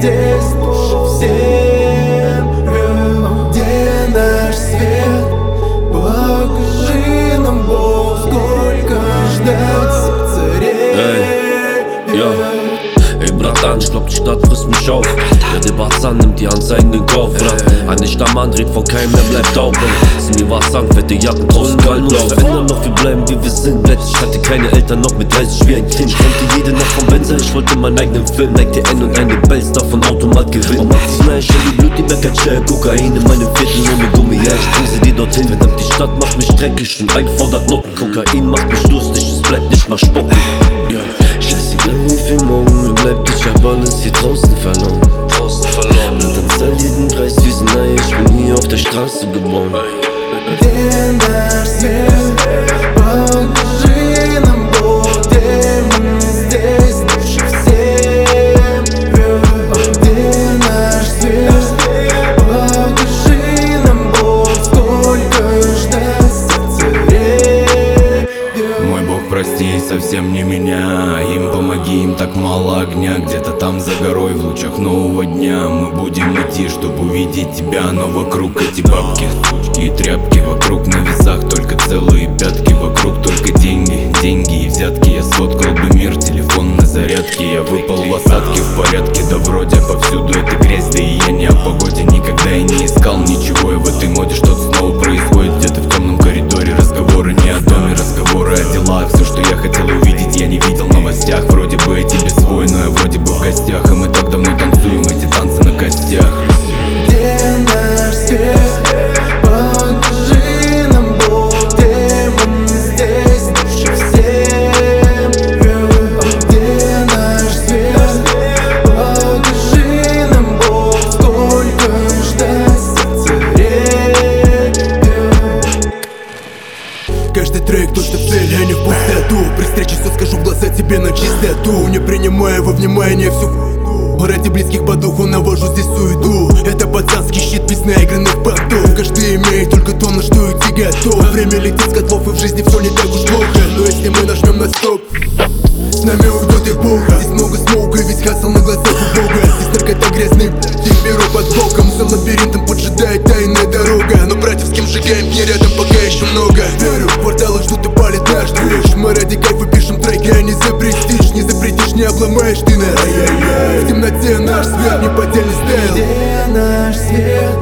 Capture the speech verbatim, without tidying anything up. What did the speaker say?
здесь души всем. Где наш свет? Покажи нам, Бог, сколько ждать, сердце ревет. Ey Bratan, ich glaub die Stadt frisst mich auf. Ja, der Barzan nimmt die Hand in den Kopf. Eine Stammmann dreht vor keinem, der bleibt taub. Sie mir was sagen, fette Jacken draußen kalt drauf. Verändern noch, wir bleiben wie wir sind. Ich hatte keine Eltern, noch mit dreißig wie ein Kind. Konnte jede Nacht vom Benzer, ich wollte meinen eigenen Film. Neigte N und eine Bells, davon Automat gewinnen. Und macht sich Smash, die Blut, die Bäckerchair. Kokain in meinem Viertel, nur mit Gummi, ja, ich bring sie dir dorthin. Verdammt, die Stadt macht mich dreckig und eingefordert Noten. Kokain macht mich durstig, es bleibt nicht mal spucken. Scheißegal wie viel morgen mir bleibt, ich hab alles hier draußen verloren. Draußen verloren. Und dann zahl jeden Preis wie Sinai, ich bin hier auf der Straße geboren. Где наш свет? Покажи нам, Бог, где мы здесь души всем. Где наш свет? Покажи нам, Бог, сколько ждать, сердце ревет. Мой Бог, прости, совсем не меня. Им помоги, им так мало огня. Где-то там за горой, в лучах нового дня мы будем идти, чтобы увидеть тебя. Но вокруг эти бабки, сучки и тряпки. Вокруг на весах только целые пятки. Вокруг только деньги, деньги и взятки. Я сфоткал бы мир, телефон на зарядке. Я выпал в осадке, в порядке, да вроде. Повсюду это грязь, да и я не о погоде. Никогда я не искал ничего, и в этой моде что-то снова происходит. Где-то в темном коридоре разговоры не о доме, разговоры о делах. Все, что я хотел увидеть, я не видел в новостях. Вроде бы я тебе свой, но я вроде бы в гостях. И мы так давно танцуем эти танцы на костях. Где наш свет? Покажи нам, Бог, где мы здесь души всем. Где наш свет? Покажи нам, Бог, сколько ждать, сердце ревет. Каждый трек точно в цель, а не в пустоту. При встрече все скажу в глаза тебе на чистоту. Не принимая во внимание всю ради близких по духу навожу здесь суету. Это пацанский щит без наигранных понтов. Каждый имеет только то, на что идти готов. Время летит с котлов, и в жизни все не так уж плохо. Но если мы нажмем на стоп, с нами уйдет эпоха. Здесь много смоука, весь хасл на глазах у Бога. Здесь наркота грязный, их беру под боком. За лабиринтом поджидает тайная дорога. Но братьев, с кем сжигаем, не рядом пока еще много. Верю, в кварталах ждут и палит наш движ. Мы ради кайфа пишем треки, а не за престиж. Не запретишь, не обломаешь ты нас. В темноте наш свет, неподдельный стайл. Где наш свет?